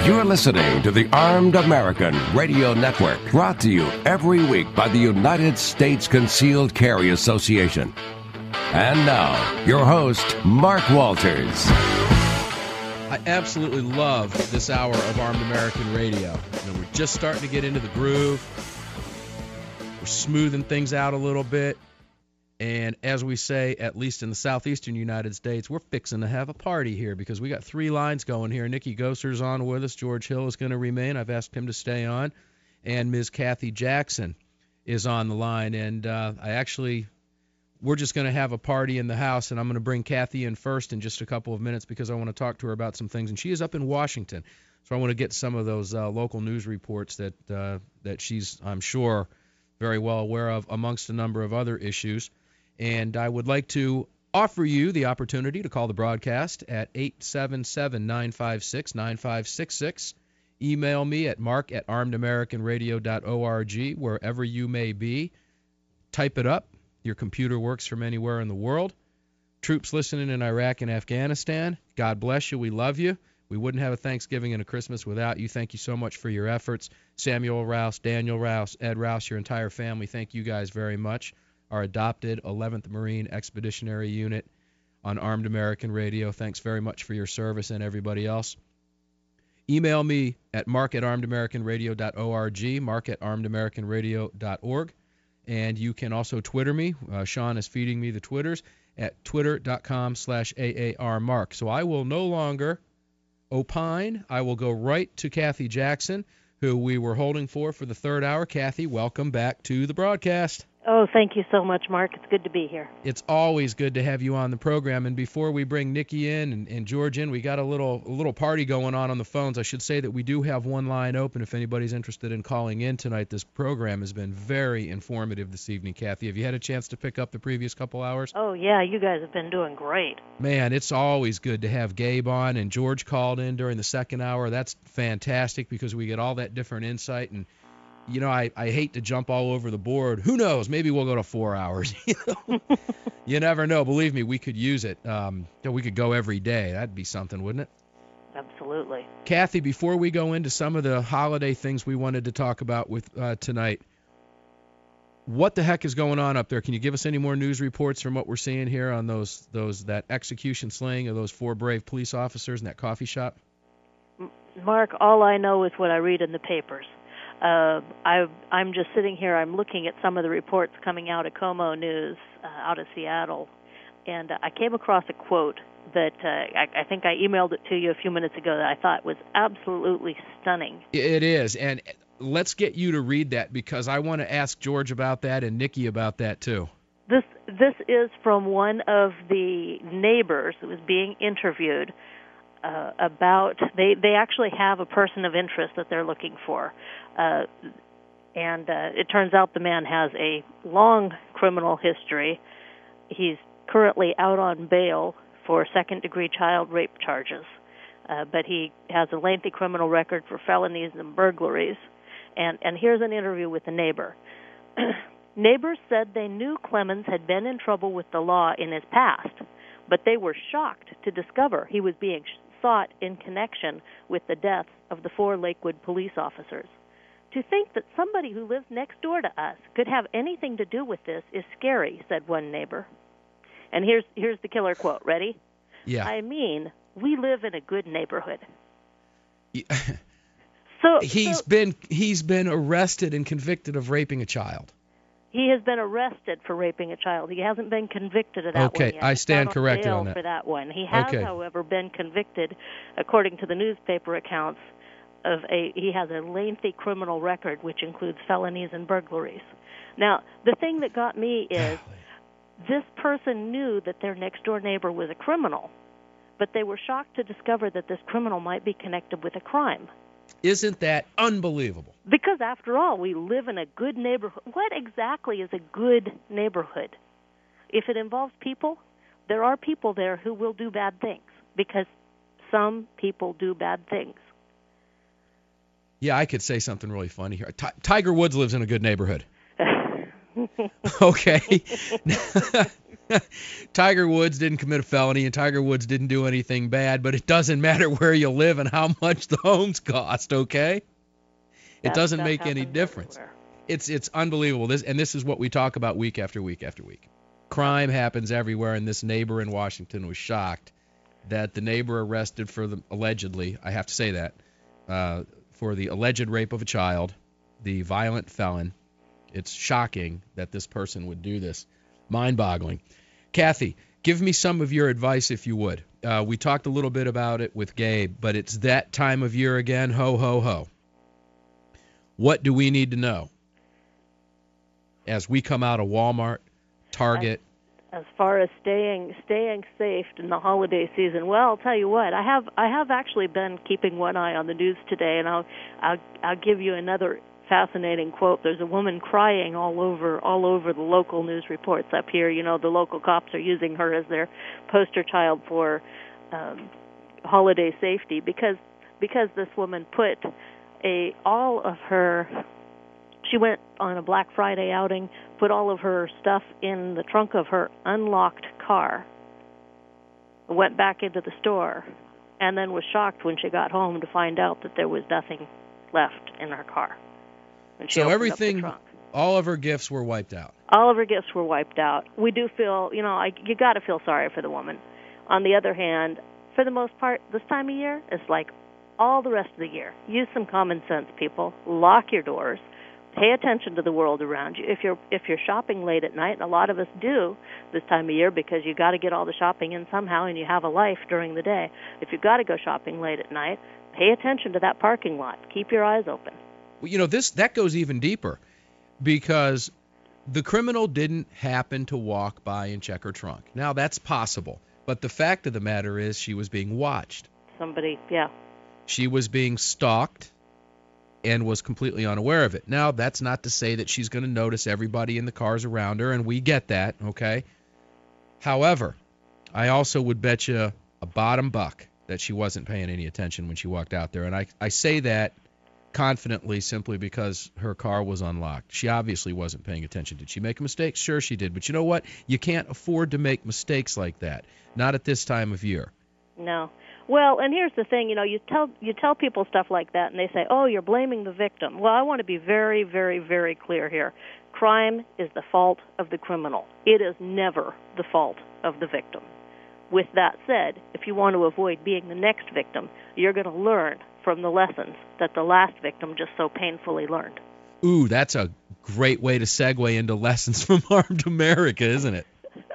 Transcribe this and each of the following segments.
You're listening to the Armed American Radio Network, brought to you every week by the United States Concealed Carry Association. And now, your host, Mark Walters. I absolutely love this hour of Armed American Radio. We're just starting to get into the groove. We're smoothing things out a little bit. And as we say, at least in the southeastern United States, we're fixing to have a party here because we got three lines going here. Nikki Gosser's on with us. George Hill is going to remain. I've asked him to stay on. And Ms. Kathy Jackson is on the line. And we're just going to have a party in the house, and I'm going to bring Kathy in first in just a couple of minutes because I want to talk to her about some things. And she is up in Washington, so I want to get some of those local news reports that she's, I'm sure, very well aware of, amongst a number of other issues. And I would like to offer you the opportunity to call the broadcast at 877-956-9566. Email me at mark@armedamericanradio.org, wherever you may be. Type it up. Your computer works from anywhere in the world. Troops listening in Iraq and Afghanistan, God bless you. We love you. We wouldn't have a Thanksgiving and a Christmas without you. Thank you so much for your efforts. Samuel Rouse, Daniel Rouse, Ed Rouse, your entire family, thank you guys very much. Our adopted 11th Marine Expeditionary Unit on Armed American Radio. Thanks very much for your service, and everybody else. Email me at mark@armedamericanradio.org, mark@armedamericanradio.org. And you can also Twitter me. Sean is feeding me the Twitters at twitter.com/AARmark. So I will no longer opine. I will go right to Kathy Jackson, who we were holding for the third hour. Kathy, welcome back to the broadcast. Oh, thank you so much, Mark. It's good to be here. It's always good to have you on the program. And before we bring Nikki in and George in, we got a little party going on the phones. I should say that we do have one line open if anybody's interested in calling in tonight. This program has been very informative this evening, Kathy. Have you had a chance to pick up the previous couple hours? Oh, yeah, you guys have been doing great. Man, it's always good to have Gabe on, and George called in during the second hour. That's fantastic because we get all that different insight. And you know, I hate to jump all over the board. Who knows? Maybe we'll go to 4 hours. You never know. Believe me, we could use it. We could go every day. That'd be something, wouldn't it? Absolutely. Kathy, before we go into some of the holiday things we wanted to talk about with tonight, what the heck is going on up there? Can you give us any more news reports from what we're seeing here on that execution slaying of those 4 brave police officers in that coffee shop? Mark, all I know is what I read in the papers. I'm just sitting here. I'm looking at some of the reports coming out of Como News out of Seattle, and I came across a quote that I think I emailed it to you a few minutes ago that I thought was absolutely stunning. It is, and let's get you to read that because I want to ask George about that and Nikki about that too. This is from one of the neighbors who was being interviewed about they actually have a person of interest that they're looking for. And it turns out the man has a long criminal history. He's currently out on bail for second-degree child rape charges, but he has a lengthy criminal record for felonies and burglaries. And here's an interview with the neighbor. Neighbors said they knew Clemens had been in trouble with the law in his past, but they were shocked to discover he was being sought in connection with the deaths of the 4 Lakewood police officers. To think that somebody who lives next door to us could have anything to do with this is scary, said one neighbor. And here's the killer quote. Ready? Yeah. I mean, we live in a good neighborhood. Yeah. So he's been arrested and convicted of raping a child. He has been arrested for raping a child. He hasn't been convicted of that one yet. Okay, I stand corrected on that. For that one. He has, however, been convicted, according to the newspaper accounts, he has a lengthy criminal record, which includes felonies and burglaries. Now, the thing that got me is this person knew that their next-door neighbor was a criminal, but they were shocked to discover that this criminal might be connected with a crime. Isn't that unbelievable? Because, after all, we live in a good neighborhood. What exactly is a good neighborhood? If it involves people, there are people there who will do bad things, because some people do bad things. Yeah, I could say something really funny here. Tiger Woods lives in a good neighborhood. Okay. Tiger Woods didn't commit a felony, and Tiger Woods didn't do anything bad, but it doesn't matter where you live and how much the homes cost, okay? It doesn't make any difference. Everywhere. It's unbelievable. This is what we talk about week after week after week. Crime happens everywhere, and this neighbor in Washington was shocked that the neighbor arrested for the allegedly, I have to say that, for the alleged rape of a child, the violent felon. It's shocking that this person would do this. Mind-boggling. Kathy, give me some of your advice if you would. We talked a little bit about it with Gabe, but it's that time of year again. Ho, ho, ho. What do we need to know as we come out of Walmart, Target? As far as staying safe in the holiday season, well, I'll tell you what. I have actually been keeping one eye on the news today, and I'll give you another fascinating quote. There's a woman crying all over the local news reports up here. You know, the local cops are using her as their poster child for holiday safety because this woman put all of her. She went on a Black Friday outing, put all of her stuff in the trunk of her unlocked car, went back into the store, and then was shocked when she got home to find out that there was nothing left in her car. So everything, all of her gifts were wiped out. All of her gifts were wiped out. We do feel, you got to feel sorry for the woman. On the other hand, for the most part, this time of year is like all the rest of the year. Use some common sense, people. Lock your doors. Pay attention to the world around you. If you're shopping late at night, and a lot of us do this time of year because you got to get all the shopping in somehow, and you have a life during the day. If you've got to go shopping late at night, pay attention to that parking lot. Keep your eyes open. Well, that goes even deeper because the criminal didn't happen to walk by and check her trunk. Now, that's possible, but the fact of the matter is she was being watched. Yeah. She was being stalked and was completely unaware of it. Now, that's not to say that she's going to notice everybody in the cars around her, and we get that, okay? However, I also would bet you a bottom buck that she wasn't paying any attention when she walked out there, and I say that confidently simply because her car was unlocked. She obviously wasn't paying attention. Did she make a mistake? Sure she did. But you know what? You can't afford to make mistakes like that. Not at this time of year. No. Well, and here's the thing, you tell people stuff like that, and they say, oh, you're blaming the victim. Well, I want to be very, very, very clear here. Crime is the fault of the criminal. It is never the fault of the victim. With that said, if you want to avoid being the next victim, you're going to learn from the lessons that the last victim just so painfully learned. Ooh, that's a great way to segue into Lessons from Armed America, isn't it?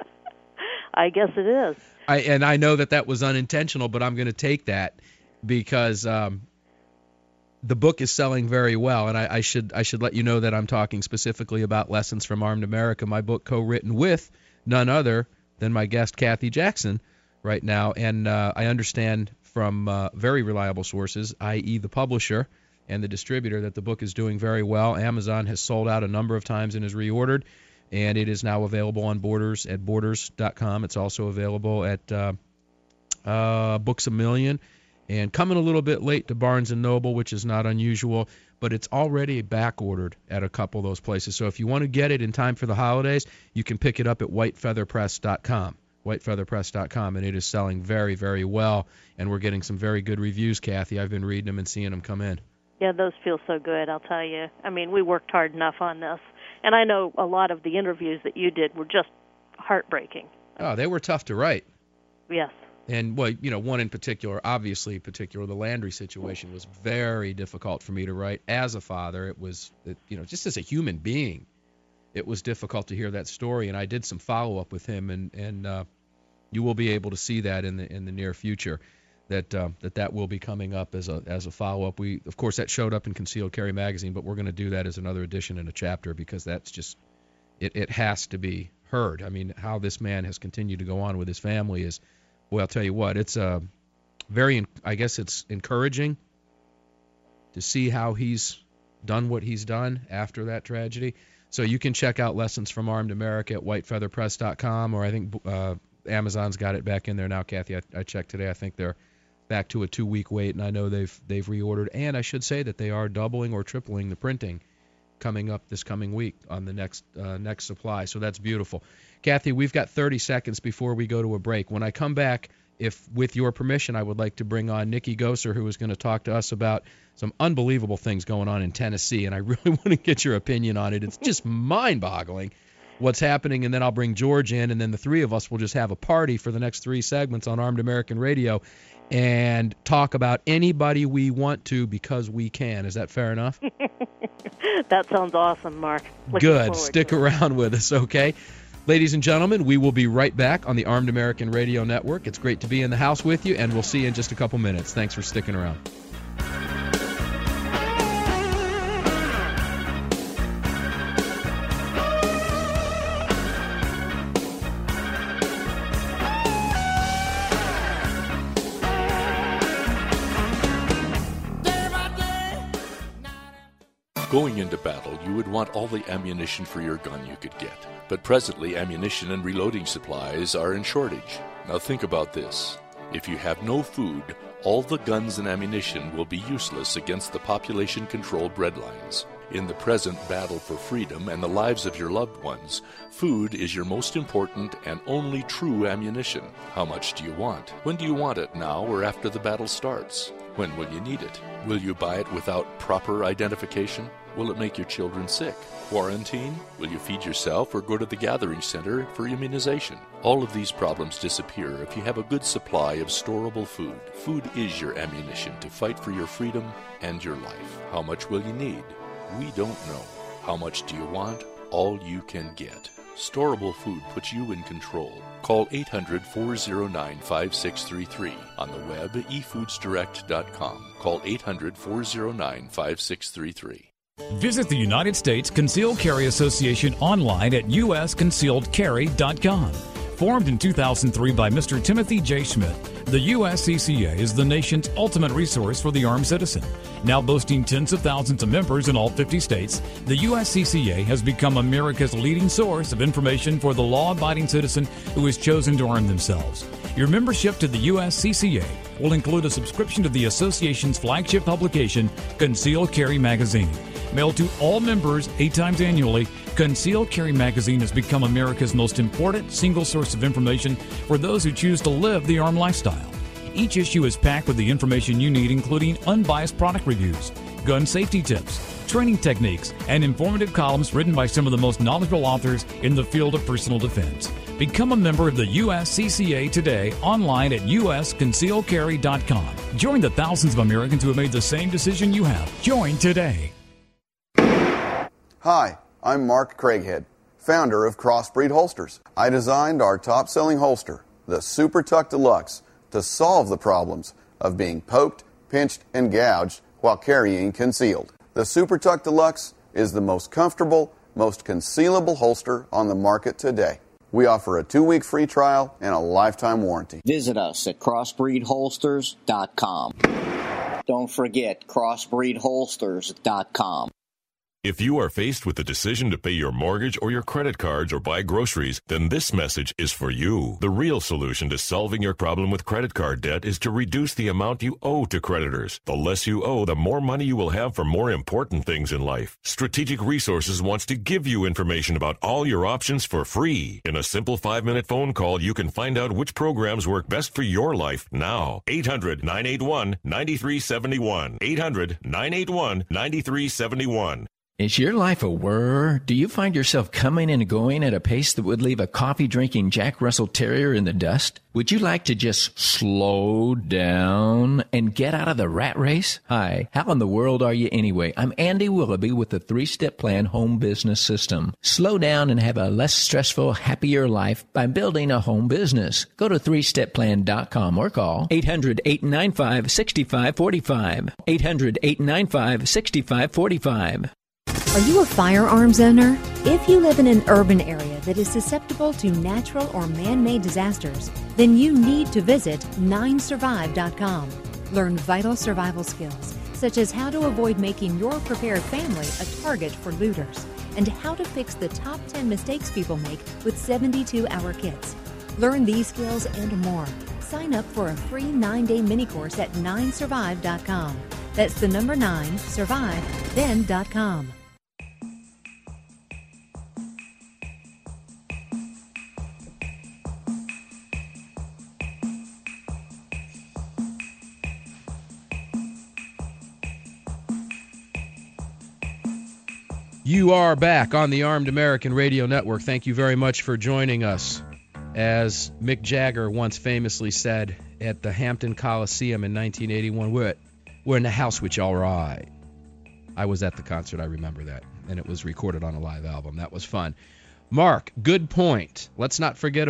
I guess it is. I know that was unintentional, but I'm going to take that because the book is selling very well, and I should let you know that I'm talking specifically about Lessons from Armed America, my book co-written with none other than my guest Kathy Jackson right now, and I understand from very reliable sources, i.e. the publisher and the distributor, that the book is doing very well. Amazon has sold out a number of times and is reordered, and it is now available on Borders at Borders.com. It's also available at Books A Million, and coming a little bit late to Barnes & Noble, which is not unusual, but it's already back-ordered at a couple of those places. So if you want to get it in time for the holidays, you can pick it up at whitefeatherpress.com. whitefeatherpress.com, and it is selling very, very well, and we're getting some very good reviews, Kathy. I've been reading them and seeing them come in. Yeah, those feel so good, I'll tell you. I mean, we worked hard enough on this, and I know a lot of the interviews that you did were just heartbreaking. Oh, they were tough to write. Yes. And, well, one in particular, obviously the Landry situation was very difficult for me to write. As a father, it was, just as a human being, it was difficult to hear that story, and I did some follow-up with him, and you will be able to see that in the near future, that will be coming up as a follow-up. Of course, that showed up in Concealed Carry Magazine, but we're going to do that as another edition in a chapter because that's just it has to be heard. I mean, how this man has continued to go on with his family is, well, I'll tell you what, it's it's encouraging to see how he's done what he's done after that tragedy. So you can check out Lessons from Armed America at whitefeatherpress.com, or I think Amazon's got it back in there now, Kathy. I checked today. I think they're back to a 2-week wait, and I know they've reordered. And I should say that they are doubling or tripling the printing coming up this coming week on the next supply. So that's beautiful. Kathy, we've got 30 seconds before we go to a break. When I come back, if with your permission, I would like to bring on Nikki Goser, who is going to talk to us about some unbelievable things going on in Tennessee, and I really want to get your opinion on it. It's just mind-boggling what's happening, and then I'll bring George in, and then the three of us will just have a party for the next 3 segments on Armed American Radio and talk about anybody we want to because we can. Is that fair enough? That sounds awesome, Mark. Good. Stick around with us, okay? Ladies and gentlemen, we will be right back on the Armed American Radio Network. It's great to be in the house with you, and we'll see you in just a couple minutes. Thanks for sticking around. Going into battle, you would want all the ammunition for your gun you could get. But presently, ammunition and reloading supplies are in shortage. Now think about this. If you have no food, all the guns and ammunition will be useless against the population-controlled breadlines. In the present battle for freedom and the lives of your loved ones, food is your most important and only true ammunition. How much do you want? When do you want it, now or after the battle starts? When will you need it? Will you buy it without proper identification? Will it make your children sick? Quarantine? Will you feed yourself or go to the gathering center for immunization? All of these problems disappear if you have a good supply of storable food. Food is your ammunition to fight for your freedom and your life. How much will you need? We don't know. How much do you want? All you can get. Storable food puts you in control. Call 800-409-5633. On the web, efoodsdirect.com. Call 800-409-5633. Visit the United States Concealed Carry Association online at usconcealedcarry.com. Formed in 2003 by Mr. Timothy J. Schmidt, the USCCA is the nation's ultimate resource for the armed citizen. Now boasting tens of thousands of members in all 50 states, the USCCA has become America's leading source of information for the law-abiding citizen who has chosen to arm themselves. Your membership to the USCCA will include a subscription to the association's flagship publication, Concealed Carry Magazine. Mailed to all members 8 times annually, Concealed Carry Magazine has become America's most important single source of information for those who choose to live the armed lifestyle. Each issue is packed with the information you need, including unbiased product reviews, gun safety tips, training techniques, and informative columns written by some of the most knowledgeable authors in the field of personal defense. Become a member of the USCCA today online at usconcealedcarry.com. Join the thousands of Americans who have made the same decision you have. Join today. Hi, I'm Mark Craighead, founder of Crossbreed Holsters. I designed our top-selling holster, the Super Tuck Deluxe, to solve the problems of being poked, pinched, and gouged while carrying concealed. The Super Tuck Deluxe is the most comfortable, most concealable holster on the market today. We offer a 2-week free trial and a lifetime warranty. Visit us at crossbreedholsters.com. Don't forget crossbreedholsters.com. If you are faced with the decision to pay your mortgage or your credit cards or buy groceries, then this message is for you. The real solution to solving your problem with credit card debt is to reduce the amount you owe to creditors. The less you owe, the more money you will have for more important things in life. Strategic Resources wants to give you information about all your options for free. In a simple 5-minute phone call, you can find out which programs work best for your life now. 800-981-9371. 800-981-9371. Is your life a whir? Do you find yourself coming and going at a pace that would leave a coffee-drinking Jack Russell Terrier in the dust? Would you like to just slow down and get out of the rat race? Hi, how in the world are you anyway? I'm Andy Willoughby with the 3-Step Plan Home Business System. Slow down and have a less stressful, happier life by building a home business. Go to 3stepplan.com or call 800-895-6545. 800-895-6545. Are you a firearms owner? If you live in an urban area that is susceptible to natural or man-made disasters, then you need to visit 9survive.com. Learn vital survival skills, such as how to avoid making your prepared family a target for looters, and how to fix the top 10 mistakes people make with 72-hour kits. Learn these skills and more. Sign up for a free 9-day mini course at 9survive.com. That's the number 9, survive, then .com. You are back on the Armed American Radio Network. Thank you very much for joining us. As Mick Jagger once famously said at the Hampton Coliseum in 1981, we're in the house with y'all, right? I was at the concert, I remember that, and it was recorded on a live album. That was fun. Mark, good point. Let's not forget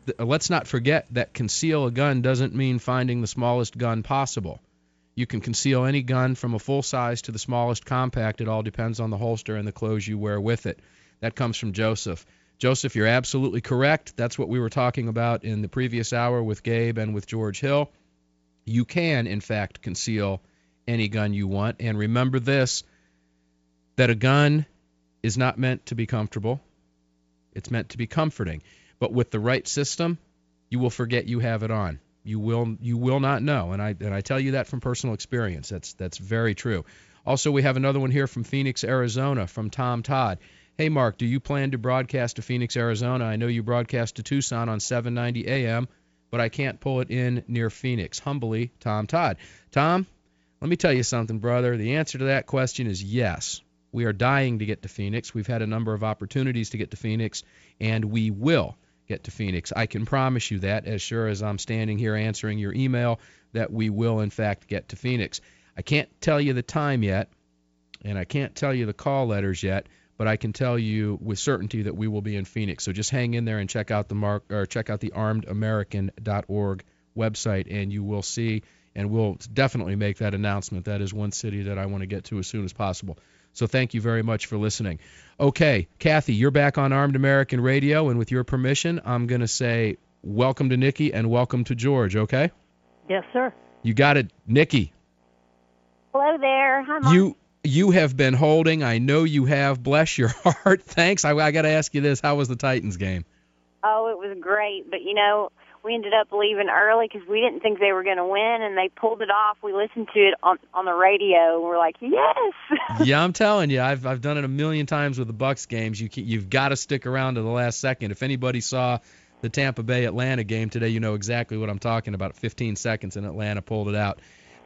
that conceal a gun doesn't mean finding the smallest gun possible. You can conceal any gun from a full size to the smallest compact. It all depends on the holster and the clothes you wear with it. That comes from Joseph. Joseph, you're absolutely correct. That's what we were talking about in the previous hour with Gabe and with George Hill. You can, in fact, conceal any gun you want. And remember this, that a gun is not meant to be comfortable. It's meant to be comforting. But with the right system, you will forget you have it on. You will not know, and I tell you that from personal experience. That's very true. Also, we have another one here from Phoenix, Arizona, from Tom Todd. Hey, Mark, do you plan to broadcast to Phoenix, Arizona? I know you broadcast to Tucson on 790 AM, but I can't pull it in near Phoenix. Humbly, Tom Todd. Tom, let me tell you something, brother. The answer to that question is yes. We are dying to get to Phoenix. We've had a number of opportunities to get to Phoenix, and we will get to Phoenix. I can promise you that, as sure as I'm standing here answering your email, that we will, in fact, get to Phoenix. I can't tell you the time yet, and I can't tell you the call letters yet, but I can tell you with certainty that we will be in Phoenix. So just hang in there and check out the armedamerican.org website, and you will see, and we'll definitely make that announcement. That is one city that I want to get to as soon as possible. So thank you very much for listening. Okay, Kathy, you're back on Armed American Radio, and with your permission, I'm going to say welcome to Nikki and welcome to George, okay? Yes, sir. You got it, Nikki. Hello there. Hi, Mark. You have been holding. I know you have. Bless your heart. Thanks. I got to ask you this. How was the Titans game? Oh, it was great. But, we ended up leaving early because we didn't think they were going to win, and they pulled it off. We listened to it on the radio, and we're like, yes. Yeah, I'm telling you, I've done it a million times with the Bucs games. You've got to stick around to the last second. If anybody saw the Tampa Bay Atlanta game today, you know exactly what I'm talking about. 15 seconds, and Atlanta pulled it out.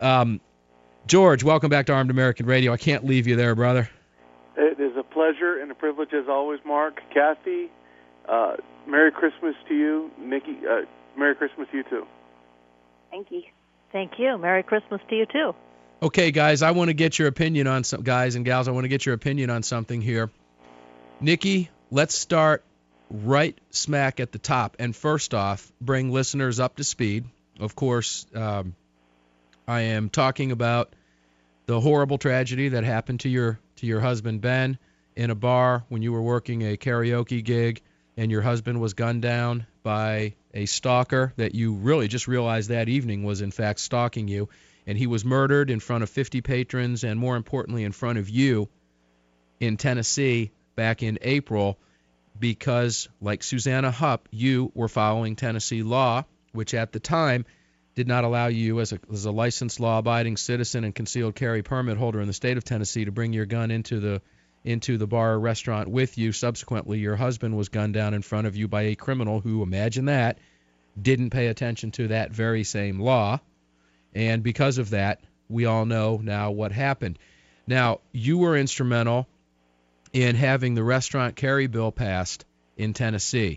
George, welcome back to Armed American Radio. I can't leave you there, brother. It is a pleasure and a privilege as always, Mark. Kathy, Merry Christmas to you. Nikki, Merry Christmas to you, too. Thank you. Thank you. Merry Christmas to you, too. Okay, guys, I want to get your opinion on some guys and gals. I want to get your opinion on something here. Nikki, let's start right smack at the top. And first off, bring listeners up to speed. Of course, I am talking about the horrible tragedy that happened to your husband, Ben, in a bar when you were working a karaoke gig and your husband was gunned down by a stalker that you really just realized that evening was in fact stalking you, and he was murdered in front of 50 patrons and more importantly in front of you in Tennessee back in April because, like Susanna Hupp, you were following Tennessee law, which at the time did not allow you as a licensed law-abiding citizen and concealed carry permit holder in the state of Tennessee to bring your gun into the bar or restaurant with you. Subsequently, your husband was gunned down in front of you by a criminal who, imagine that, didn't pay attention to that very same law. And because of that, we all know now what happened. Now, you were instrumental in having the restaurant carry bill passed in Tennessee.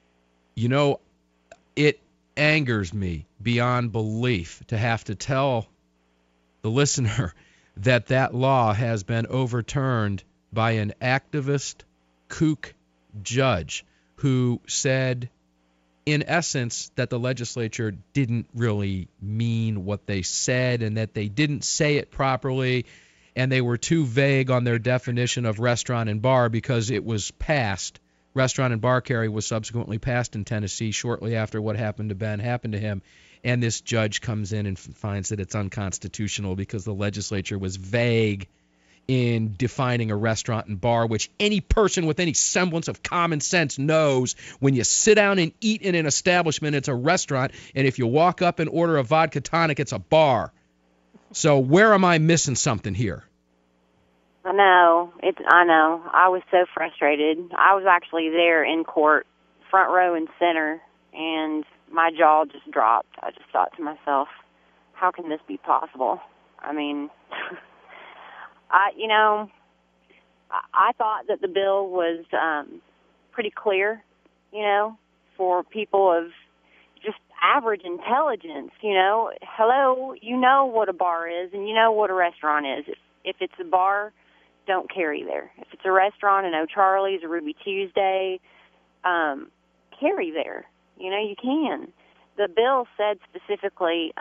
It angers me beyond belief to have to tell the listener that law has been overturned by an activist kook judge who said, in essence, that the legislature didn't really mean what they said and that they didn't say it properly and they were too vague on their definition of restaurant and bar because it was passed. Restaurant and bar carry was subsequently passed in Tennessee shortly after what happened to Ben happened to him. And this judge comes in and finds that it's unconstitutional because the legislature was vague in defining a restaurant and bar, which any person with any semblance of common sense knows when you sit down and eat in an establishment, it's a restaurant, and if you walk up and order a vodka tonic, it's a bar. So where am I missing something here? I know. I was so frustrated. I was actually there in court, front row and center, and my jaw just dropped. I just thought to myself, how can this be possible? I mean, I thought that the bill was pretty clear, for people of just average intelligence, Hello, you know what a bar is and you know what a restaurant is. If it's a bar, don't carry there. If it's a restaurant, an O'Charlie's, a Ruby Tuesday, carry there. You can. The bill said specifically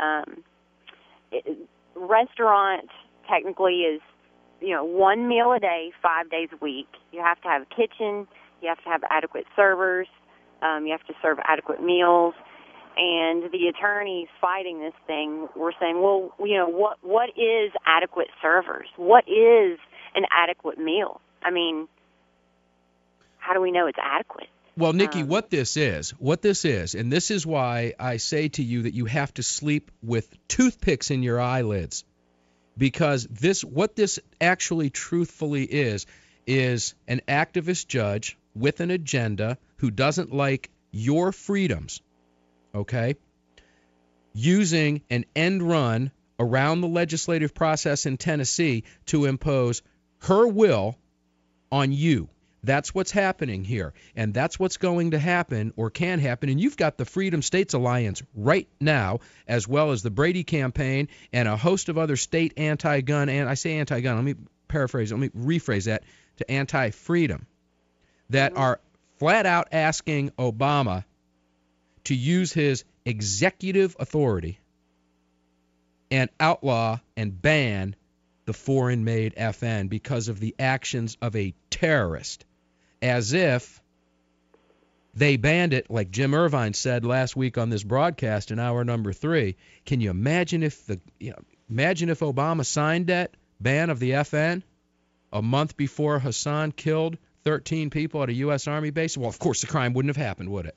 restaurant technically is, one meal a day, 5 days a week. You have to have a kitchen. You have to have adequate servers. You have to serve adequate meals. And the attorneys fighting this thing were saying, well, what is adequate servers? What is an adequate meal? I mean, how do we know it's adequate? Well, Nikki, what this is, and this is why I say to you that you have to sleep with toothpicks in your eyelids, because what this actually truthfully is an activist judge with an agenda who doesn't like your freedoms, okay, using an end run around the legislative process in Tennessee to impose her will on you. That's what's happening here, and that's what's going to happen or can happen. And you've got the Freedom States Alliance right now, as well as the Brady campaign and a host of other state anti-gun, and I say anti-gun, let me rephrase that to anti-freedom, that are flat out asking Obama to use his executive authority and outlaw and ban the foreign-made FN because of the actions of a terrorist, as if they banned it, like Jim Irvine said last week on this broadcast in hour number 3. Can you imagine if Obama signed that ban of the FN a month before Hassan killed 13 people at a U.S. Army base? Well, of course, the crime wouldn't have happened, would it?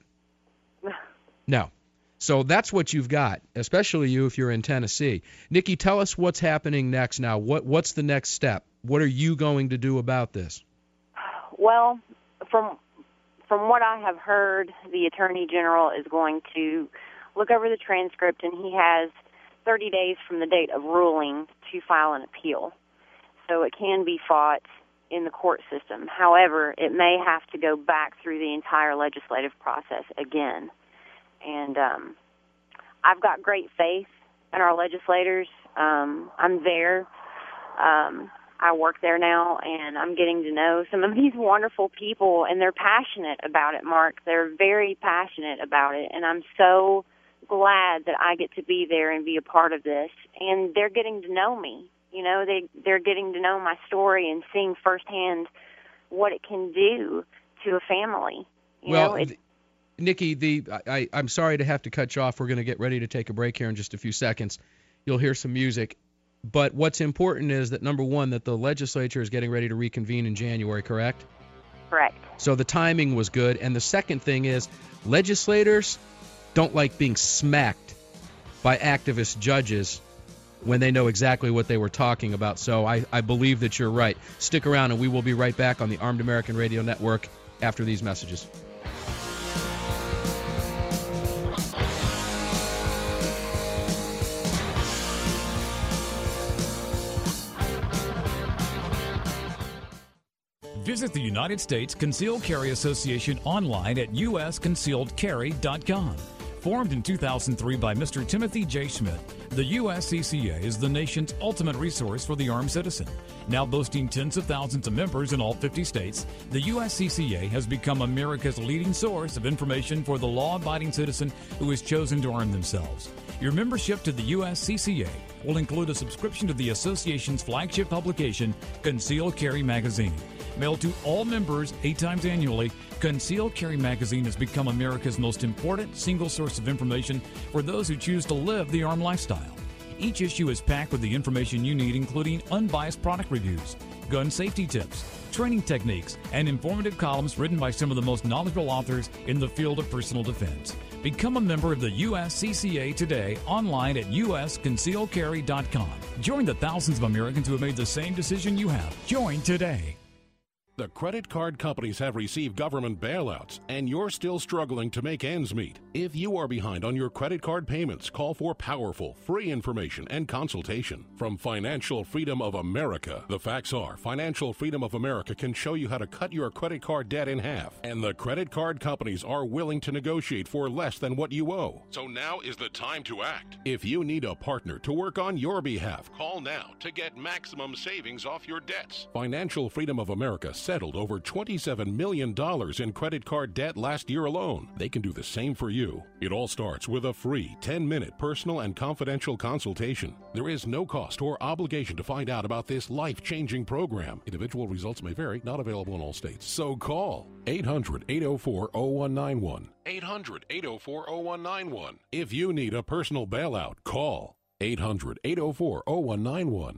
No. So that's what you've got, especially you if you're in Tennessee. Nikki, tell us what's happening next now. What's the next step? What are you going to do about this? Well, from what I have heard, the Attorney General is going to look over the transcript, and he has 30 days from the date of ruling to file an appeal. So it can be fought in the court system. However, it may have to go back through the entire legislative process again. And I've got great faith in our legislators. I'm there. I work there now, and I'm getting to know some of these wonderful people, and they're passionate about it, Mark. They're very passionate about it, and I'm so glad that I get to be there and be a part of this. And they're getting to know me. They're getting to know my story and seeing firsthand what it can do to a family. Nikki, I'm sorry to have to cut you off. We're going to get ready to take a break here in just a few seconds. You'll hear some music. But what's important is that, number one, that the legislature is getting ready to reconvene in January, correct? Correct. So the timing was good. And the second thing is legislators don't like being smacked by activist judges when they know exactly what they were talking about. So I believe that you're right. Stick around, and we will be right back on the Armed American Radio Network after these messages. Visit the United States Concealed Carry Association online at usconcealedcarry.com. Formed in 2003 by Mr. Timothy J. Schmidt, the USCCA is the nation's ultimate resource for the armed citizen. Now boasting tens of thousands of members in all 50 states, the USCCA has become America's leading source of information for the law-abiding citizen who has chosen to arm themselves. Your membership to the USCCA will include a subscription to the association's flagship publication, Concealed Carry Magazine. Mailed to all members 8 times annually, Concealed Carry Magazine has become America's most important single source of information for those who choose to live the armed lifestyle. Each issue is packed with the information you need, including unbiased product reviews, gun safety tips, training techniques, and informative columns written by some of the most knowledgeable authors in the field of personal defense. Become a member of the USCCA today online at usconcealedcarry.com. Join the thousands of Americans who have made the same decision you have. Join today. The credit card companies have received government bailouts, and you're still struggling to make ends meet. If you are behind on your credit card payments, call for powerful, free information and consultation from Financial Freedom of America. The facts are, Financial Freedom of America can show you how to cut your credit card debt in half, and the credit card companies are willing to negotiate for less than what you owe. So now is the time to act. If you need a partner to work on your behalf, call now to get maximum savings off your debts. Financial Freedom of America settled over $27 million in credit card debt last year alone. They can do the same for you. It all starts with a free 10-minute personal and confidential consultation. There is no cost or obligation to find out about this life-changing program. Individual results may vary, not available in all states. So call 800-804-0191. 800-804-0191. If you need a personal bailout, call 800-804-0191.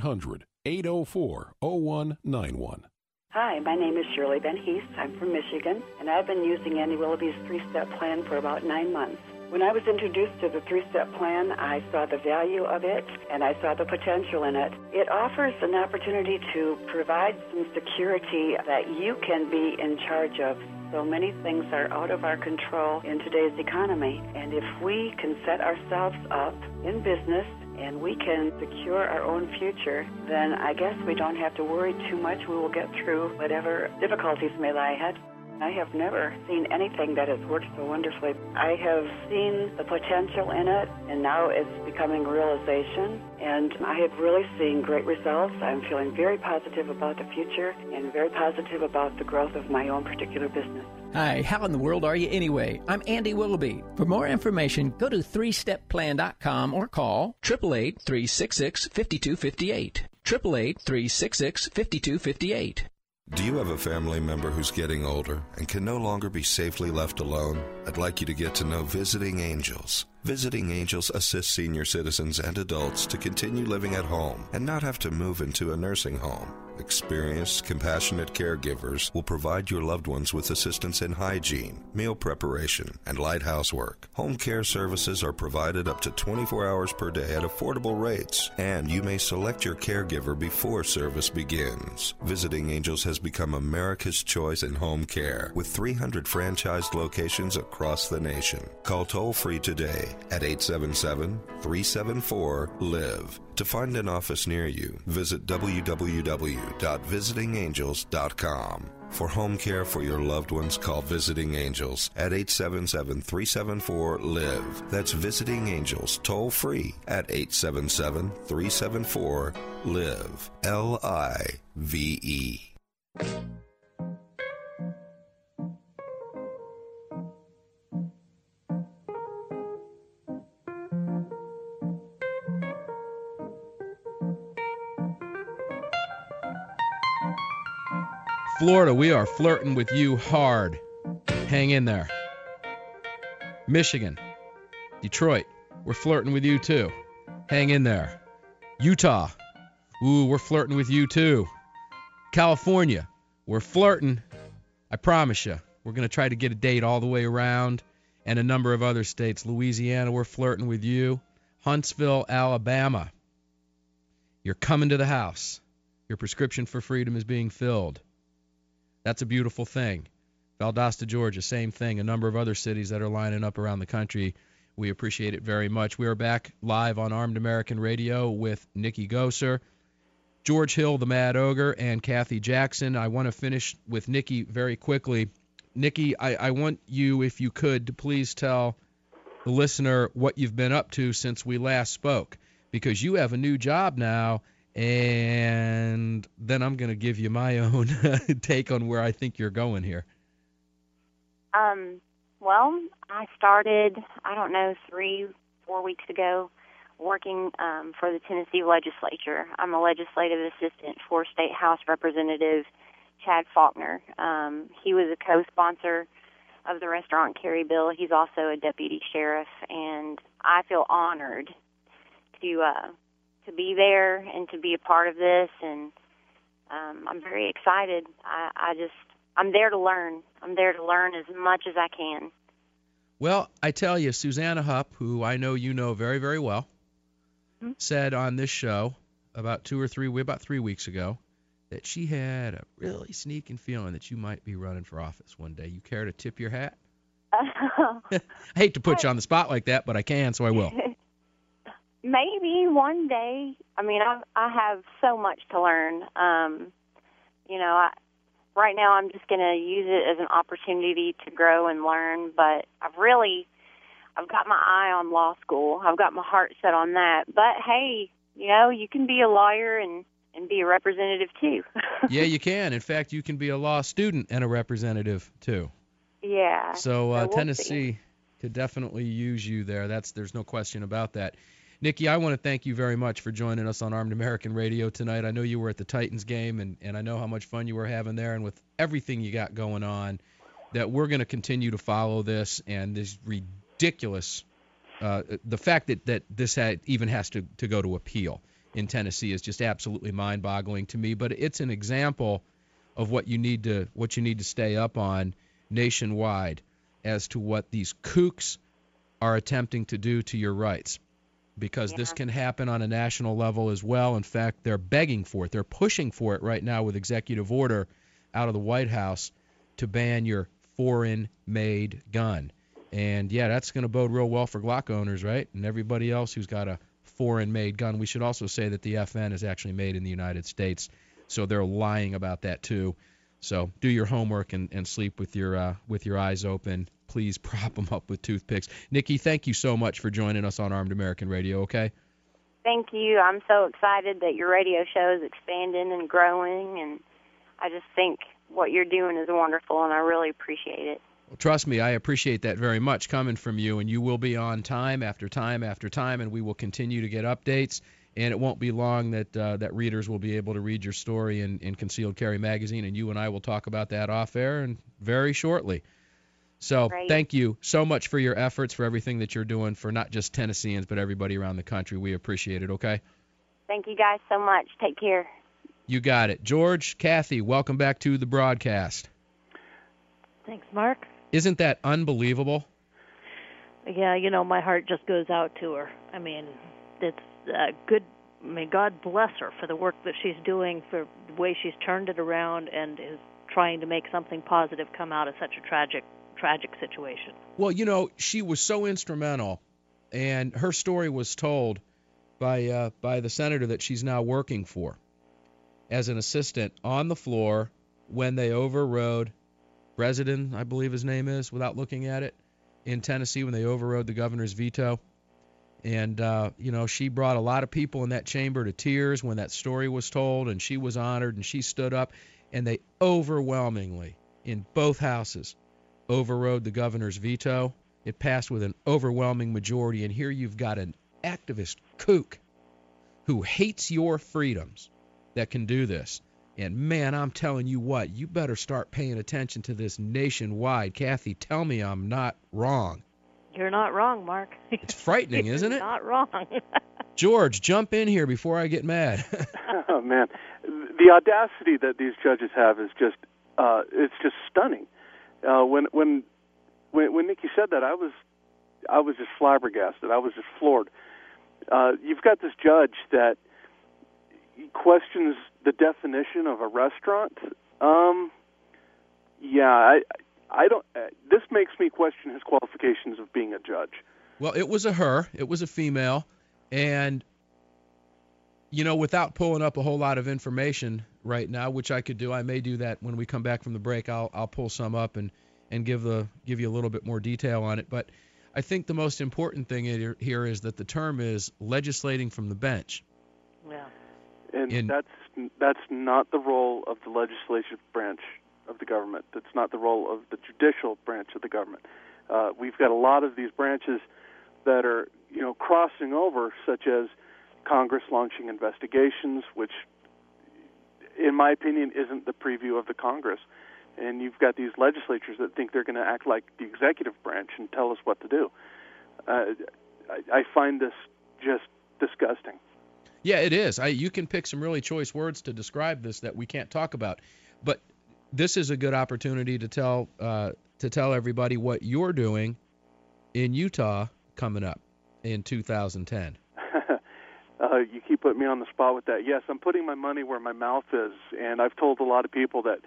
800-804-0191. Hi, my name is Shirley Van Hees. I'm from Michigan, and I've been using Andy Willoughby's three-step plan for about 9 months. When I was introduced to the three-step plan, I saw the value of it, and I saw the potential in it. It offers an opportunity to provide some security that you can be in charge of. So many things are out of our control in today's economy, and if we can set ourselves up in business and we can secure our own future, then I guess we don't have to worry too much. We will get through whatever difficulties may lie ahead. I have never seen anything that has worked so wonderfully. I have seen the potential in it, and now it's becoming a realization, and I have really seen great results. I'm feeling very positive about the future and very positive about the growth of my own particular business. Hi, how in the world are you anyway? I'm Andy Willoughby. For more information, go to 3stepplan.com or call 888-366-5258. 888-366-5258. Do you have a family member who's getting older and can no longer be safely left alone? I'd like you to get to know Visiting Angels. Visiting Angels assists senior citizens and adults to continue living at home and not have to move into a nursing home. Experienced, compassionate caregivers will provide your loved ones with assistance in hygiene, meal preparation, and light housework. Home care services are provided up to 24 hours per day at affordable rates, and you may select your caregiver before service begins. Visiting Angels has become America's choice in home care, with 300 franchised locations across the nation. Call toll-free today at 877-374-LIVE. To find an office near you, visit www.visitingangels.com. For home care for your loved ones, call Visiting Angels at 877-374-LIVE. That's Visiting Angels, toll-free at 877-374-LIVE. L-I-V-E. Florida, we are flirting with you hard. Hang in there. Michigan, Detroit, we're flirting with you too. Hang in there. Utah, ooh, we're flirting with you too. California, we're flirting. I promise you. We're going to try to get a date all the way around. And a number of other states. Louisiana, we're flirting with you. Huntsville, Alabama, you're coming to the house. Your prescription for freedom is being filled. That's a beautiful thing. Valdosta, Georgia, same thing. A number of other cities that are lining up around the country. We appreciate it very much. We are back live on Armed American Radio with Nikki Goser, George Hill, the Mad Ogre, and Kathy Jackson. I want to finish with Nikki very quickly. Nikki, I want you, if you could, to please tell the listener what you've been up to since we last spoke, because you have a new job now, and then I'm going to give you my own take on where I think you're going here. Well, I started, 3-4 weeks ago, working for the Tennessee legislature. I'm a legislative assistant for State House Representative Chad Faulkner. He was a co-sponsor of the Restaurant Carry Bill. He's also a deputy sheriff, and I feel honored to be there and to be a part of this, and I'm very excited. I'm there to learn. I'm there to learn as much as I can. Well, I tell you, Susanna Hupp, who I know you know very, very well, said on this show about 3 weeks ago that she had a really sneaking feeling that you might be running for office one day. You care to tip your hat? I hate to put you on the spot like that, but I can, so I will. Maybe one day. I mean, I have so much to learn. Right now I'm just going to use it as an opportunity to grow and learn, but I've got my eye on law school. I've got my heart set on that. But, hey, you can be a lawyer and be a representative, too. Yeah, you can. In fact, you can be a law student and a representative, too. Yeah. So we'll Tennessee see. could definitely use you there. There's no question about that. Nikki, I want to thank you very much for joining us on Armed American Radio tonight. I know you were at the Titans game, and I know how much fun you were having there. And with everything you got going on, that we're going to continue to follow this and this ridiculous the fact that this even has to go to appeal in Tennessee is just absolutely mind-boggling to me. But it's an example of what you need to stay up on nationwide as to what these kooks are attempting to do to your rights. Because this can happen on a national level as well. In fact, they're begging for it. They're pushing for it right now with executive order out of the White House to ban your foreign-made gun. And, yeah, that's going to bode real well for Glock owners, right? And everybody else who's got a foreign-made gun. We should also say that the FN is actually made in the United States, so they're lying about that too. So do your homework and sleep with your eyes open. Please prop them up with toothpicks. Nikki, thank you so much for joining us on Armed American Radio, okay? Thank you. I'm so excited that your radio show is expanding and growing, and I just think what you're doing is wonderful, and I really appreciate it. Well, trust me, I appreciate that very much coming from you, and you will be on time after time after time, and we will continue to get updates, and it won't be long that readers will be able to read your story in Concealed Carry Magazine, and you and I will talk about that off air and very shortly. So Thank you so much for your efforts, for everything that you're doing for not just Tennesseans, but everybody around the country. We appreciate it, okay? Thank you guys so much. Take care. You got it. George, Kathy, welcome back to the broadcast. Thanks, Mark. Isn't that unbelievable? Yeah, my heart just goes out to her. I mean, it's good. I mean, God bless her for the work that she's doing, for the way she's turned it around and is trying to make something positive come out of such a tragic situation. Well, she was so instrumental, and her story was told by the senator that she's now working for as an assistant on the floor when they overrode President, I believe his name is, without looking at it, in Tennessee when they overrode the governor's veto. And, she brought a lot of people in that chamber to tears when that story was told, and she was honored, and she stood up, and they overwhelmingly, in both houses, overrode the governor's veto. It passed with an overwhelming majority, and here you've got an activist kook who hates your freedoms that can do this. And, man, I'm telling you what, you better start paying attention to this nationwide. Kathy, tell me I'm not wrong. You're not wrong, Mark. It's frightening, isn't it? You're not wrong. George, jump in here before I get mad. Oh, man. The audacity that these judges have is just, it's just stunning. When Nikki said that, I was just flabbergasted. I was just floored. You've got this judge that questions the definition of a restaurant. I don't. This makes me question his qualifications of being a judge. Well, it was a her. It was a female, and without pulling up a whole lot of information right now, which I could do, I may do that when we come back from the break. I'll pull some up and give you a little bit more detail on it. But I think the most important thing here is that the term is legislating from the bench. Yeah. And that's not the role of the legislative branch of the government. That's not the role of the judicial branch of the government. We've got a lot of these branches that are, crossing over, such as Congress launching investigations, which, in my opinion, isn't the preview of the Congress. And you've got these legislatures that think they're going to act like the executive branch and tell us what to do. I find this just disgusting. Yeah, it is. You can pick some really choice words to describe this that we can't talk about, but this is a good opportunity to tell everybody what you're doing in Utah coming up in 2010. You keep putting me on the spot with that. Yes, I'm putting my money where my mouth is, and I've told a lot of people that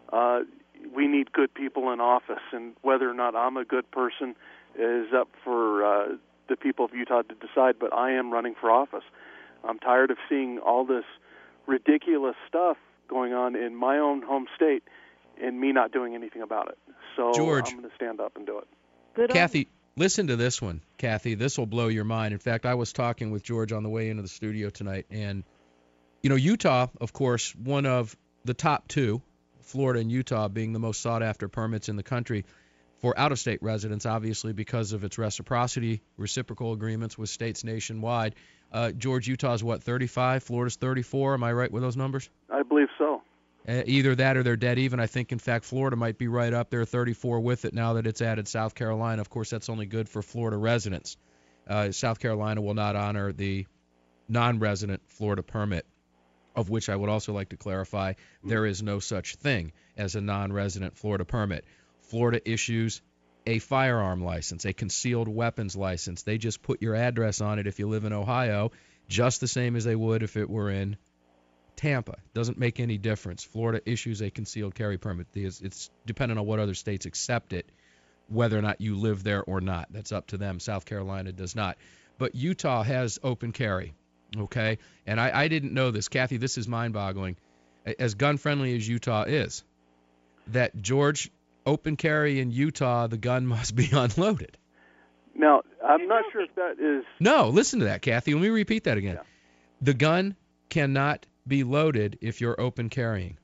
we need good people in office, and whether or not I'm a good person is up for the people of Utah to decide, but I am running for office. I'm tired of seeing all this ridiculous stuff going on in my own home state and me not doing anything about it. So George, I'm going to stand up and do it. Good Kathy, listen to this one. Kathy, this will blow your mind. In fact, I was talking with George on the way into the studio tonight, and, Utah, of course, one of the top two, Florida and Utah being the most sought-after permits in the country for out-of-state residents, obviously because of its reciprocal agreements with states nationwide. George, Utah's what, 35? Florida's 34? Am I right with those numbers? I believe so. Either that or they're dead even. I think, in fact, Florida might be right up there, 34 with it now that it's added South Carolina. Of course, that's only good for Florida residents. South Carolina will not honor the non-resident Florida permit, of which I would also like to clarify there is no such thing as a non-resident Florida permit. Florida issues a firearm license, a concealed weapons license. They just put your address on it if you live in Ohio, just the same as they would if it were in Tampa. Doesn't make any difference. Florida issues a concealed carry permit. It's dependent on what other states accept it, whether or not you live there or not. That's up to them. South Carolina does not. But Utah has open carry, okay? And I didn't know this. Kathy, this is mind-boggling. As gun-friendly as Utah is, that George, open carry in Utah, the gun must be unloaded. Now, I'm not sure if that is... No, listen to that, Kathy. Let me repeat that again. Yeah. The gun cannot be loaded if you're open carrying.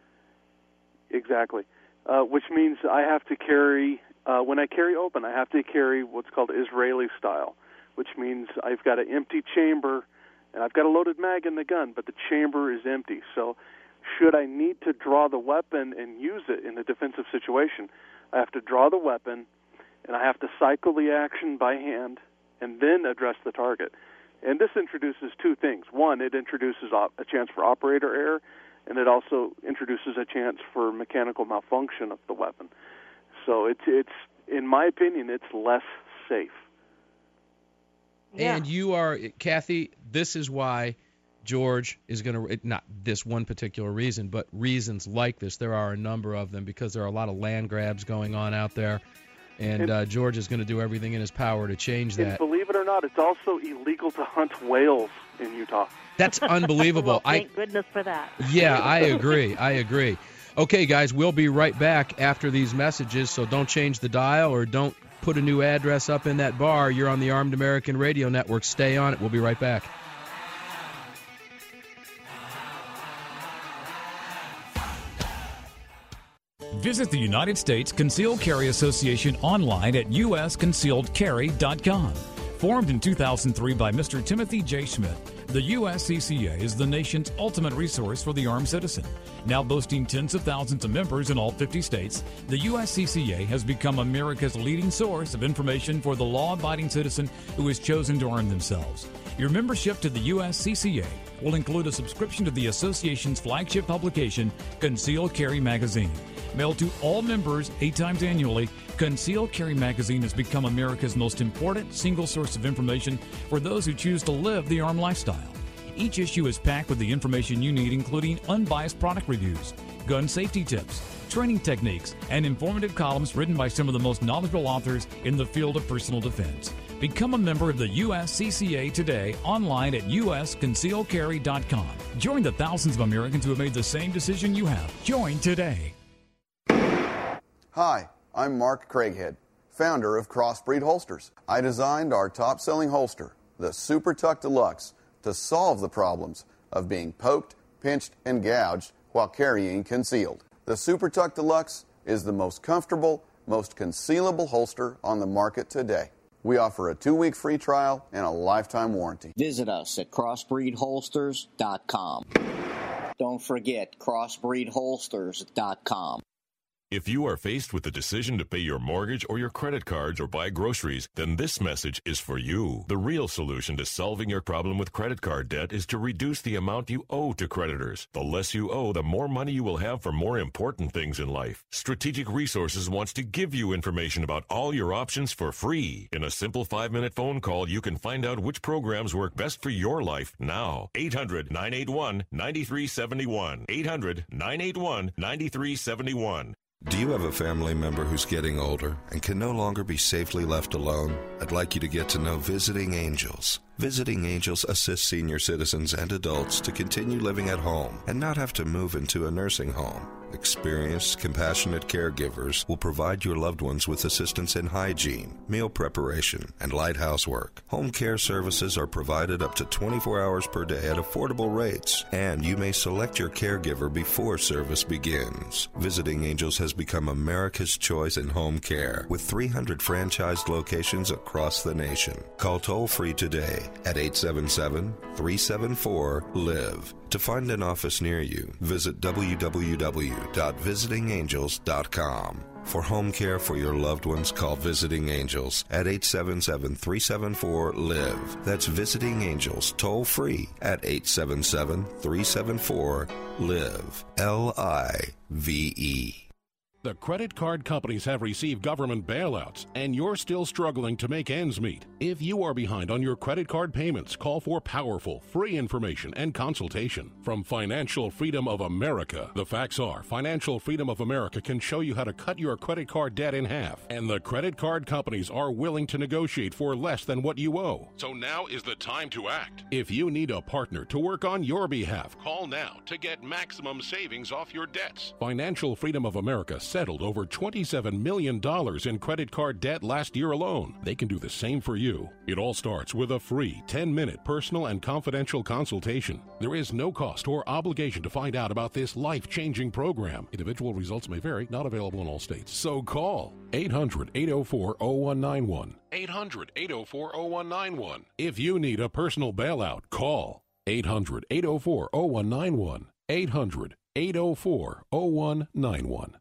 Exactly. Which means I have to carry, when I carry open, I have to carry what's called Israeli style, which means I've got an empty chamber and I've got a loaded mag in the gun, but the chamber is empty. So should I need to draw the weapon and use it in a defensive situation, I have to draw the weapon and I have to cycle the action by hand and then address the target. And this introduces two things. One, it introduces a chance for operator error, and it also introduces a chance for mechanical malfunction of the weapon. So it's in my opinion, it's less safe. Yeah. And you are, Kathy, this is why George is going to, not this one particular reason, but reasons like this. There are a number of them because there are a lot of land grabs going on out there. And George is going to do everything in his power to change that. And believe it or not, it's also illegal to hunt whales in Utah. That's unbelievable. Well, thank goodness for that. Yeah, I agree. Okay, guys, we'll be right back after these messages, so don't change the dial or don't put a new address up in that bar. You're on the Armed American Radio Network. Stay on it. We'll be right back. Visit the United States Concealed Carry Association online at usconcealedcarry.com. Formed in 2003 by Mr. Timothy J. Smith, the USCCA is the nation's ultimate resource for the armed citizen. Now boasting tens of thousands of members in all 50 states, the USCCA has become America's leading source of information for the law-abiding citizen who has chosen to arm themselves. Your membership to the USCCA will include a subscription to the association's flagship publication, Concealed Carry Magazine. Mailed to all members 8 times annually, Concealed Carry Magazine has become America's most important single source of information for those who choose to live the armed lifestyle. Each issue is packed with the information you need, including unbiased product reviews, gun safety tips, training techniques, and informative columns written by some of the most knowledgeable authors in the field of personal defense. Become a member of the USCCA today online at usconcealedcarry.com. Join the thousands of Americans who have made the same decision you have. Join today. Hi, I'm Mark Craighead, founder of Crossbreed Holsters. I designed our top-selling holster, the Super Tuck Deluxe, to solve the problems of being poked, pinched, and gouged while carrying concealed. The Super Tuck Deluxe is the most comfortable, most concealable holster on the market today. We offer a 2-week free trial and a lifetime warranty. Visit us at crossbreedholsters.com. Don't forget crossbreedholsters.com. If you are faced with the decision to pay your mortgage or your credit cards or buy groceries, then this message is for you. The real solution to solving your problem with credit card debt is to reduce the amount you owe to creditors. The less you owe, the more money you will have for more important things in life. Strategic Resources wants to give you information about all your options for free. In a simple 5-minute phone call, you can find out which programs work best for your life now. 800-981-9371. 800-981-9371. Do you have a family member who's getting older and can no longer be safely left alone? I'd like you to get to know Visiting Angels. Visiting Angels assists senior citizens and adults to continue living at home and not have to move into a nursing home. Experienced, compassionate caregivers will provide your loved ones with assistance in hygiene, meal preparation, and light housework. Home care services are provided up to 24 hours per day at affordable rates, and you may select your caregiver before service begins. Visiting Angels has become America's choice in home care, with 300 franchised locations across the nation. Call toll-free today at 877-374-LIVE. To find an office near you, visit www.visitingangels.com. For home care for your loved ones, call Visiting Angels at 877-374-LIVE. That's Visiting Angels, toll-free at 877-374-LIVE. L-I-V-E. The credit card companies have received government bailouts, and you're still struggling to make ends meet. If you are behind on your credit card payments, call for powerful, free information and consultation from Financial Freedom of America. The facts are, Financial Freedom of America can show you how to cut your credit card debt in half, and the credit card companies are willing to negotiate for less than what you owe. So now is the time to act. If you need a partner to work on your behalf, call now to get maximum savings off your debts. Financial Freedom of America settled over $27 million in credit card debt last year alone. They can do the same for you. It all starts with a free 10-minute personal and confidential consultation. There is no cost or obligation to find out about this life-changing program. Individual results may vary, not available in all states. So call 800-804-0191. 800-804-0191. If you need a personal bailout, call 800-804-0191. 800-804-0191.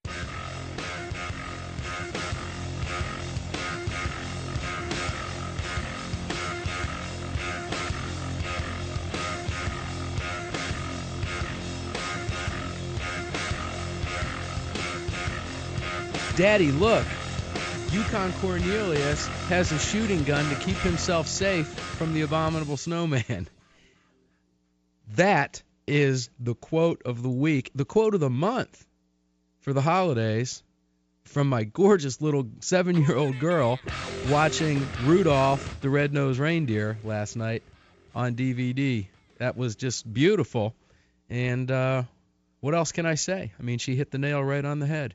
Daddy, look, Yukon Cornelius has a shooting gun to keep himself safe from the abominable snowman. That is the quote of the week, the quote of the month for the holidays from my gorgeous little 7-year-old girl watching Rudolph the Red-Nosed Reindeer last night on DVD. That was just beautiful. And what else can I say? I mean, she hit the nail right on the head.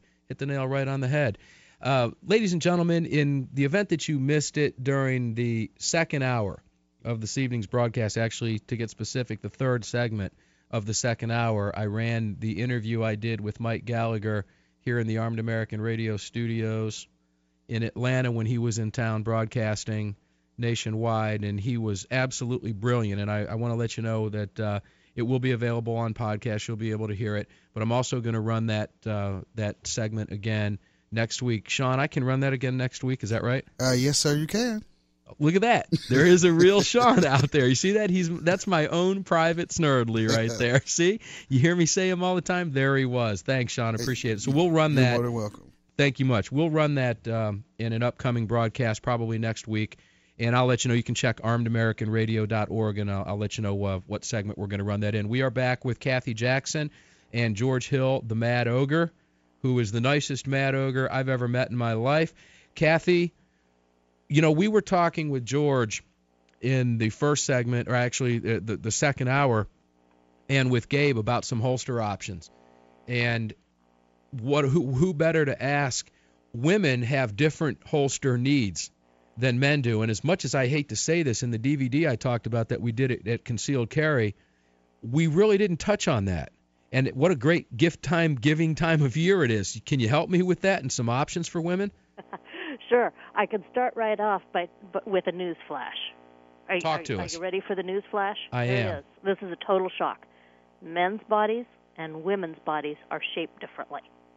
Ladies and gentlemen, in the event that you missed it during the second hour of this evening's broadcast, actually, to get specific, the third segment of the second hour, I ran the interview I did with Mike Gallagher here in the Armed American Radio studios in Atlanta when he was in town broadcasting nationwide, and he was absolutely brilliant. And I want to let you know that it will be available on podcast. You'll be able to hear it. But I'm also going to run that segment again next week. Sean, I can run that again next week. Is that right? Yes, sir, you can. Look at that. There is a real Sean out there. You see that? That's my own private snurdly right there. See? You hear me say him all the time? There he was. Thanks, Sean. Appreciate it. So we'll run that. You're more than welcome. Thank you much. We'll run that in an upcoming broadcast probably next week. And I'll let you know. You can check armedamericanradio.org, and I'll let you know what segment we're going to run that in. We are back with Kathy Jackson and George Hill, the Mad Ogre, who is the nicest Mad Ogre I've ever met in my life. Kathy, you know, we were talking with George in the first segment, or actually the second hour, and with Gabe about some holster options. And who better to ask? Women have different holster needs than men do. And as much as I hate to say this, in the DVD I talked about that we did it at Concealed Carry, we really didn't touch on that. And what a great giving time of year it is. Can you help me with that and some options for women? Sure. I can start right off with a news flash. Talk to us. Are you ready for the news flash? I am. It is. This is a total shock. Men's bodies and women's bodies are shaped differently.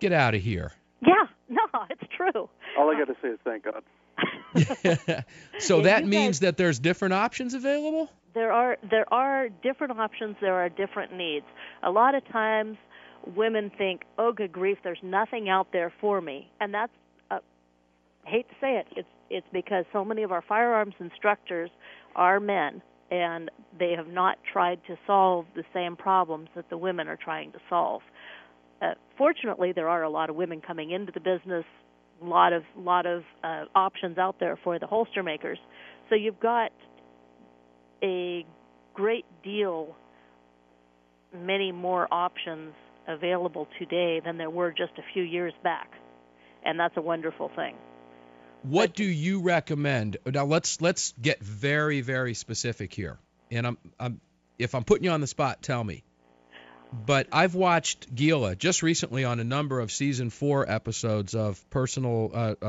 Get out of here. Yeah, no, it's true. All I got to say is thank God. So that means that there's different options available? There are different options. There are different needs. A lot of times women think, oh, good grief, there's nothing out there for me. And that's, hate to say it, it's because so many of our firearms instructors are men, and they have not tried to solve the same problems that the women are trying to solve. Fortunately, there are a lot of women coming into the business, a lot of options out there for the holster makers. So you've got a great deal, many more options available today than there were just a few years back, and that's a wonderful thing. What do you recommend? Now let's get very, very specific here. And if I'm putting you on the spot, tell me. But I've watched Gila just recently on a number of season 4 episodes of Personal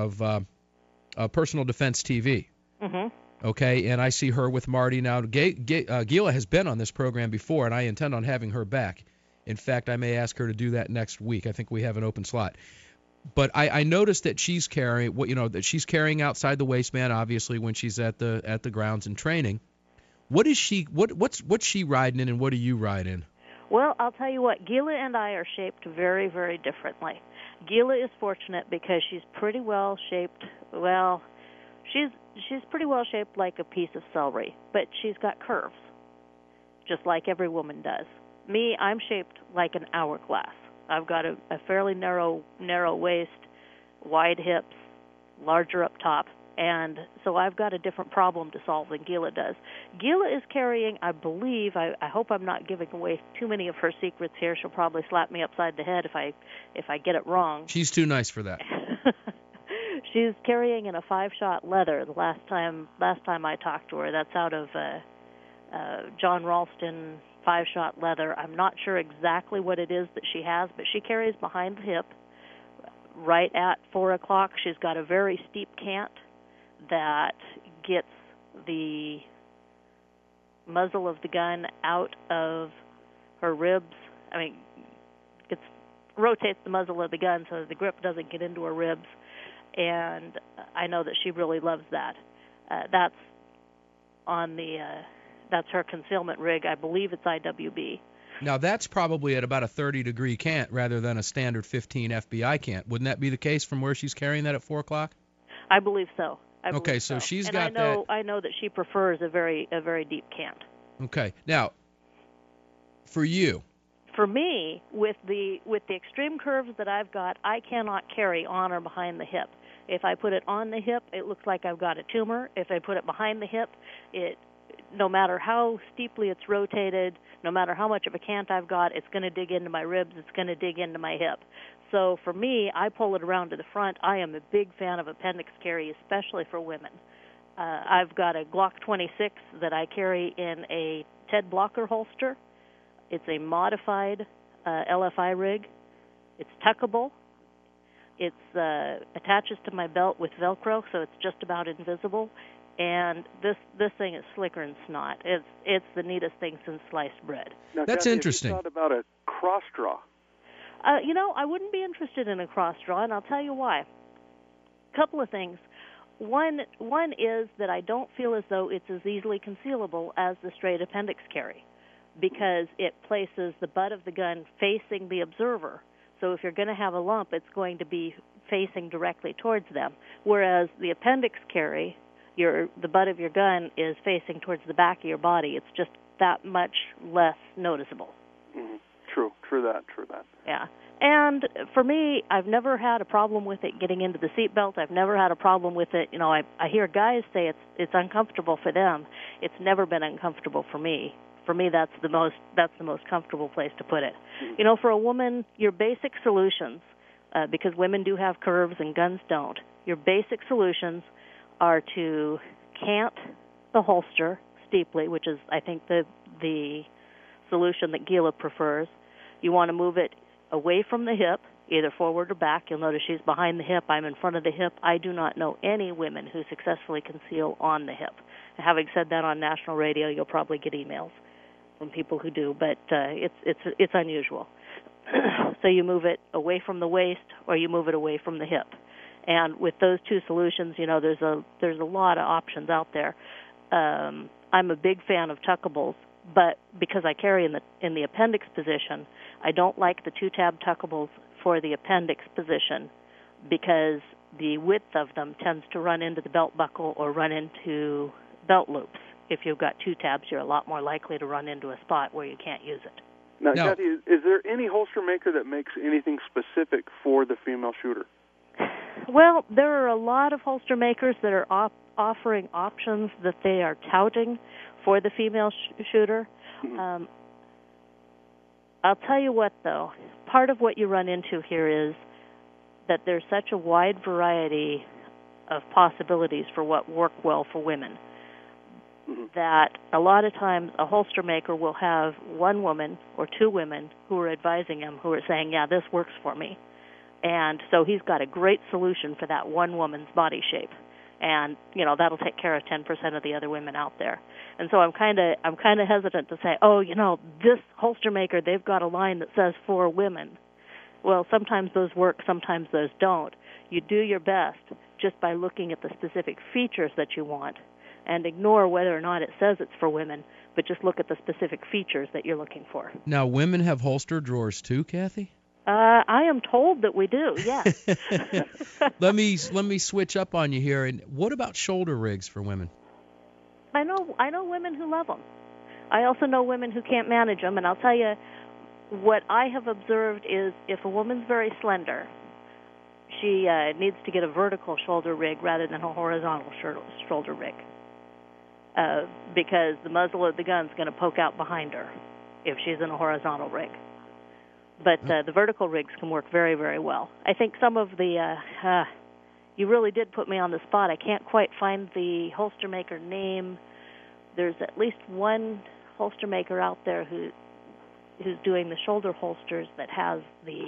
Defense TV. Mm-hmm. Okay, and I see her with Marty now. Gila has been on this program before, and I intend on having her back. In fact, I may ask her to do that next week. I think we have an open slot. But I noticed that she's carrying outside the waistband, obviously, when she's at the grounds and training. What is she? What's she riding in, and what do you ride in? Well, I'll tell you what. Gila and I are shaped very, very differently. Gila is fortunate because she's pretty well shaped. Well, she's pretty well shaped like a piece of celery, but she's got curves, just like every woman does. Me, I'm shaped like an hourglass. I've got a fairly narrow waist, wide hips, larger up top, and so I've got a different problem to solve than Gila does. Gila is carrying, I believe, I hope I'm not giving away too many of her secrets here. She'll probably slap me upside the head if I get it wrong. She's too nice for that. She's carrying in a 5-shot leather. The last time I talked to her, that's out of John Ralston 5-shot leather. I'm not sure exactly what it is that she has, but she carries behind the hip right at 4 o'clock. She's got a very steep cant that gets the muzzle of the gun out of her ribs. I mean, rotates the muzzle of the gun so that the grip doesn't get into her ribs, and I know that she really loves that. That's on the that's her concealment rig. I believe it's IWB. Now, that's probably at about a 30-degree cant rather than a standard 15 FBI cant. Wouldn't that be the case from where she's carrying that at 4 o'clock? I believe so. Okay, so she's got that. And I know that she prefers a very deep cant. Okay. Now, for you. For me, with the extreme curves that I've got, I cannot carry on or behind the hip. If I put it on the hip, it looks like I've got a tumor. If I put it behind the hip, no matter how steeply it's rotated, no matter how much of a cant I've got, it's going to dig into my ribs, it's going to dig into my hip. So for me, I pull it around to the front. I am a big fan of appendix carry, especially for women. I've got a Glock 26 that I carry in a Ted Blocker holster. It's a modified LFI rig. It's tuckable. It attaches to my belt with Velcro, so it's just about invisible. And this thing is slicker than snot. It's the neatest thing since sliced bread. Now, that's Kathy, interesting. Have you thought about a cross draw? I wouldn't be interested in a cross draw, and I'll tell you why. A couple of things. One is that I don't feel as though it's as easily concealable as the straight appendix carry, because it places the butt of the gun facing the observer. So if you're going to have a lump, it's going to be facing directly towards them. Whereas the appendix carry, the butt of your gun is facing towards the back of your body. It's just that much less noticeable. Mm-hmm. True that. Yeah. And for me, I've never had a problem with it getting into the seatbelt. I've never had a problem with it. I hear guys say it's uncomfortable for them. It's never been uncomfortable for me. For me, that's the most comfortable place to put it. Mm-hmm. For a woman, your basic solutions, because women do have curves and guns don't, your basic solutions are to cant the holster steeply, which is, I think, the solution that Gila prefers. You want to move it away from the hip, either forward or back. You'll notice she's behind the hip. I'm in front of the hip. I do not know any women who successfully conceal on the hip. Having said that, on national radio, you'll probably get emails from people who do, but it's unusual. So you move it away from the waist or you move it away from the hip. And with those two solutions, there's a lot of options out there. I'm a big fan of tuckables, but because I carry in the appendix position, I don't like the 2-tab tuckables for the appendix position because the width of them tends to run into the belt buckle or run into belt loops. If you've got 2 tabs, you're a lot more likely to run into a spot where you can't use it. Now, Kathy, is there any holster maker that makes anything specific for the female shooter? Well, there are a lot of holster makers that are offering options that they are touting for the female shooter. Mm-hmm. I'll tell you what, though. Part of what you run into here is that there's such a wide variety of possibilities for what work well for women. Mm-hmm. That a lot of times a holster maker will have one woman or 2 women who are advising him who are saying, yeah, this works for me. And so he's got a great solution for that one woman's body shape. And, that'll take care of 10% of the other women out there. And so I'm kind of hesitant to say, this holster maker, they've got a line that says for women. Well, sometimes those work, sometimes those don't. You do your best just by looking at the specific features that you want and ignore whether or not it says it's for women, but just look at the specific features that you're looking for. Now, women have holster drawers too, Kathy? I am told that we do, yes. Let me switch up on you here. And what about shoulder rigs for women? I know women who love them. I also know women who can't manage them, and I'll tell you, what I have observed is if a woman's very slender, she needs to get a vertical shoulder rig rather than a horizontal shoulder rig. Because the muzzle of the gun's going to poke out behind her if she's in a horizontal rig. But the vertical rigs can work very, very well. I think some of the, you really did put me on the spot. I can't quite find the holster maker name. There's at least one holster maker out there who's doing the shoulder holsters that has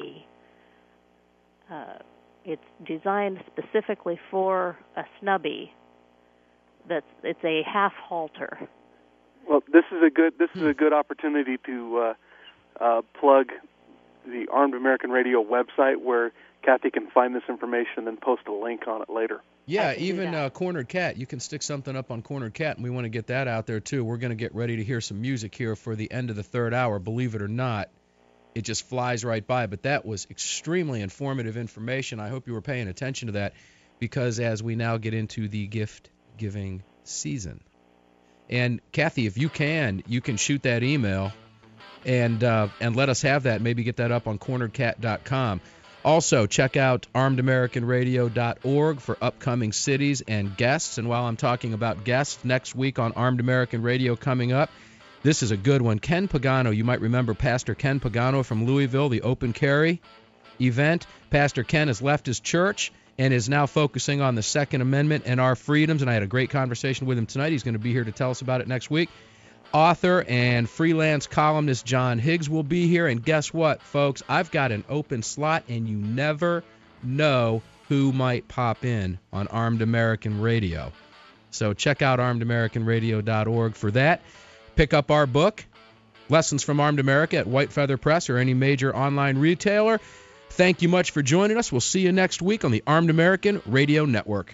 it's designed specifically for a snubby. It's a half halter. Well, this is a good opportunity to plug the Armed American Radio website where Kathy can find this information and then post a link on it later. Yeah, even Cornered Cat. You can stick something up on Cornered Cat, and we want to get that out there, too. We're going to get ready to hear some music here for the end of the 3rd hour. Believe it or not, it just flies right by. But that was extremely informative information. I hope you were paying attention to that because as we now get into the gift-giving season. And, Kathy, if you can shoot that email and let us have that. Maybe get that up on corneredcat.com. Also, check out armedamericanradio.org for upcoming cities and guests. And while I'm talking about guests, next week on Armed American Radio coming up, this is a good one. Ken Pagano, you might remember Pastor Ken Pagano from Louisville, the Open Carry event. Pastor Ken has left his church and is now focusing on the Second Amendment and our freedoms. And I had a great conversation with him tonight. He's going to be here to tell us about it next week. Author and freelance columnist John Higgs will be here. And guess what, folks? I've got an open slot, and you never know who might pop in on Armed American Radio. So check out armedamericanradio.org for that. Pick up our book, Lessons from Armed America, at White Feather Press or any major online retailer. Thank you much for joining us. We'll see you next week on the Armed American Radio Network.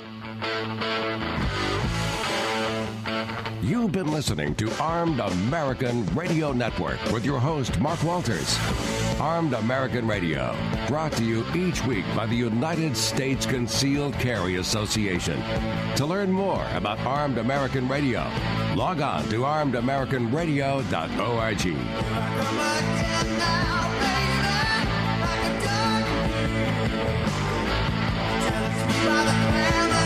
You've been listening to Armed American Radio Network with your host, Mark Walters. Armed American Radio, brought to you each week by the United States Concealed Carry Association. To learn more about Armed American Radio, log on to armedamericanradio.org.